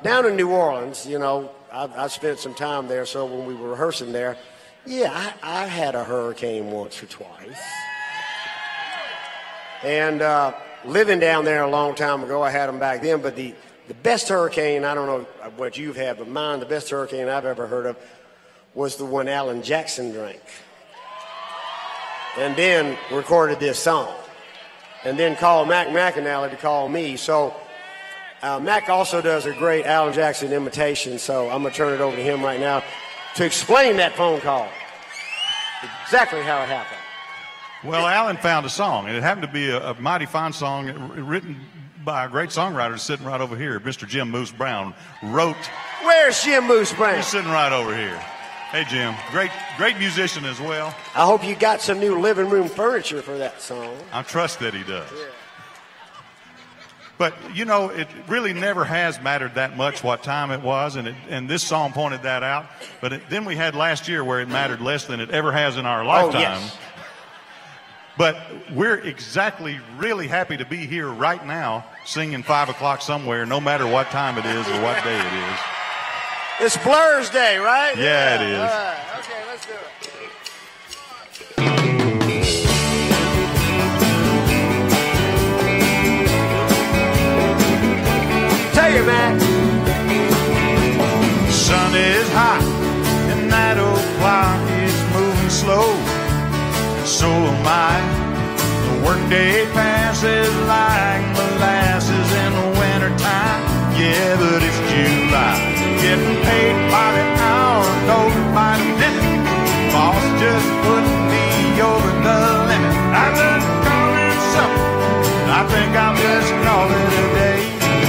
down in New Orleans, you know, I spent some time there, so when we were rehearsing there, yeah, I had a hurricane once or twice. And living down there a long time ago, I had them back then, but the best hurricane, I don't know what you've had, but mine, the best hurricane I've ever heard of was the one Alan Jackson drank. And then recorded this song. And then called Mac McAnally to call me. So Mac also does a great Alan Jackson imitation, so I'm going to turn it over to him right now to explain that phone call. Exactly how it happened. Well, Alan found a song, and it happened to be a mighty fine song written by a great songwriter sitting right over here. Mr. Jim Moose Brown wrote. Where's Jim Moose Brown? He's sitting right over here. Hey, Jim. Great musician as well. I hope you got some new living room furniture for that song. I trust that he does. Yeah. But, you know, it really never has mattered that much what time it was, and this song pointed that out. But then we had last year where it mattered less than it ever has in our lifetime. Oh, yes. But we're exactly really happy to be here right now singing 5 o'clock somewhere, no matter what time it is or what day it is. It's Blur's Day, right? Yeah, it is. All right. Okay, let's do it. Tell you, man. The sun is hot and that old clock is moving slow. So am I. The workday passes like molasses in the wintertime. Yeah, but it's July. Getting paid by the hour, gold by the minute. Boss just put me over the limit. I just call it something. I think I'll just call it a day.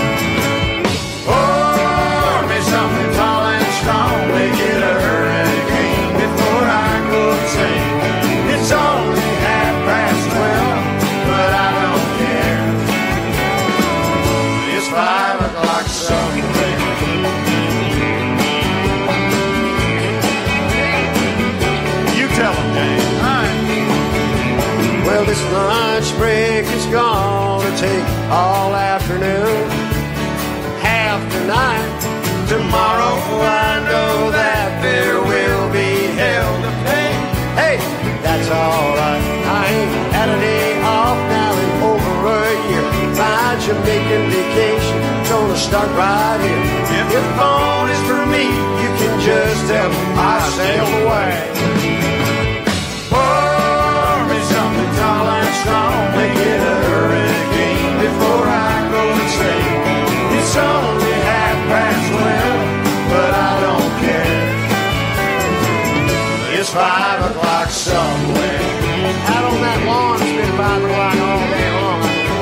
Pour me something tall and strong. Make it a hurricane before I go insane. It's only 12:30, but I don't care. It's 5 o'clock somewhere. You tell them, James. All right. Well, this lunch break is gonna take all afternoon, half the night. Tomorrow I know that there will be hell to pay. Hey, that's all right. I ain't had a day off now in over a year. My Jamaican vacation gonna start right here. If the phone is for me, you can just tell me I sailed away. Pour me something tall and strong. Make it a hurricane before I go insane. It's only 12:30, but I don't care. It's 5 o'clock somewhere. Out on that lawn, it's been 5 o'clock all day long.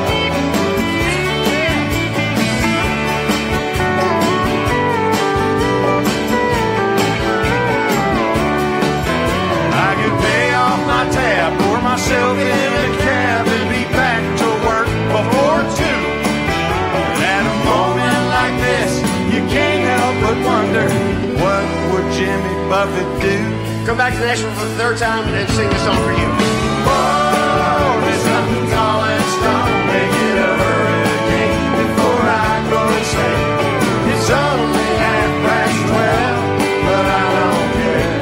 I could pay off my tab, pour myself in a cab, and be back to work before 2. But at a moment like this, you can't help but wonder, what would Jimmy Buffett do? Come back to Nashville for the third time and then sing this song for you. Oh, there's something tall and strong. Make it a hurricane before I go insane. It's only 12:30, but I don't care.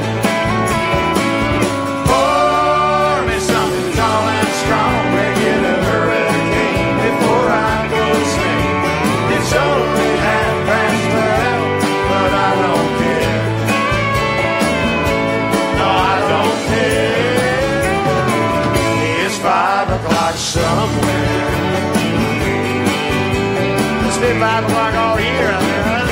Pour me something tall and strong. Make it a hurricane before I go insane. It's only 12:30, but I don't care. No, I don't care. It's 5 o'clock somewhere. It's been 5 o'clock all year out there, huh?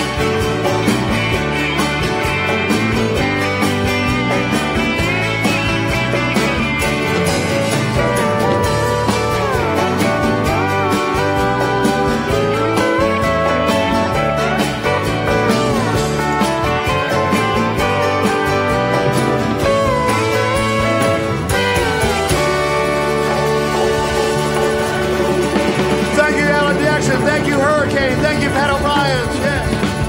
Thank you, Alan Jackson. Thank you, Hurricane. Thank you, Pat O'Brien. Yes.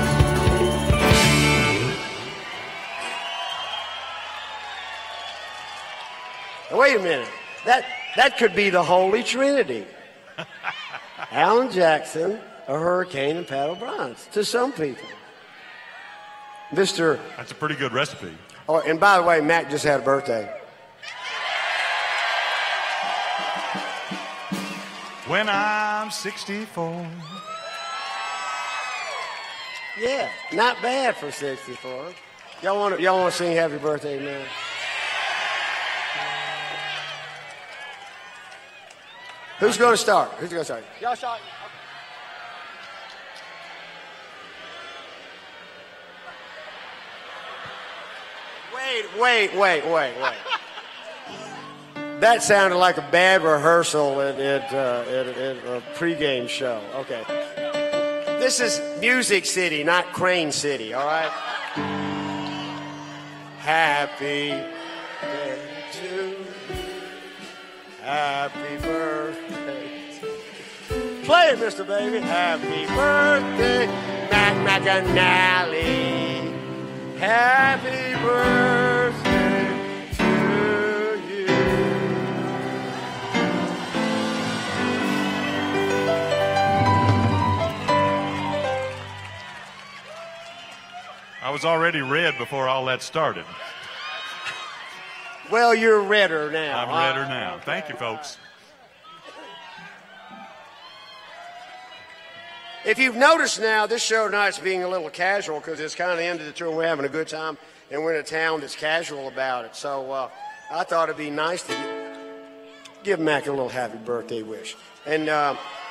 Now, wait a minute. That could be the Holy Trinity. Alan Jackson, a hurricane and paddle bronze to some people. That's a pretty good recipe. Oh, and by the way, Mac just had a birthday. When I'm 64. Yeah, not bad for 64. Y'all want to sing happy birthday, man? Who's going to start? Y'all start. Wait. That sounded like a bad rehearsal at a pregame show. Okay. This is Music City, not Crane City, all right? Happy birthday to you. Happy birthday. Play it, Mr. Baby. Happy birthday, Mac McAnally. Happy birthday to you. I was already red before all that started. Well, you're redder now. I'm redder now. Thank you, folks. If you've noticed now, this show tonight's being a little casual because it's kind of the end of the tour and we're having a good time and we're in a town that's casual about it. So I thought it'd be nice to give Mac a little happy birthday wish. And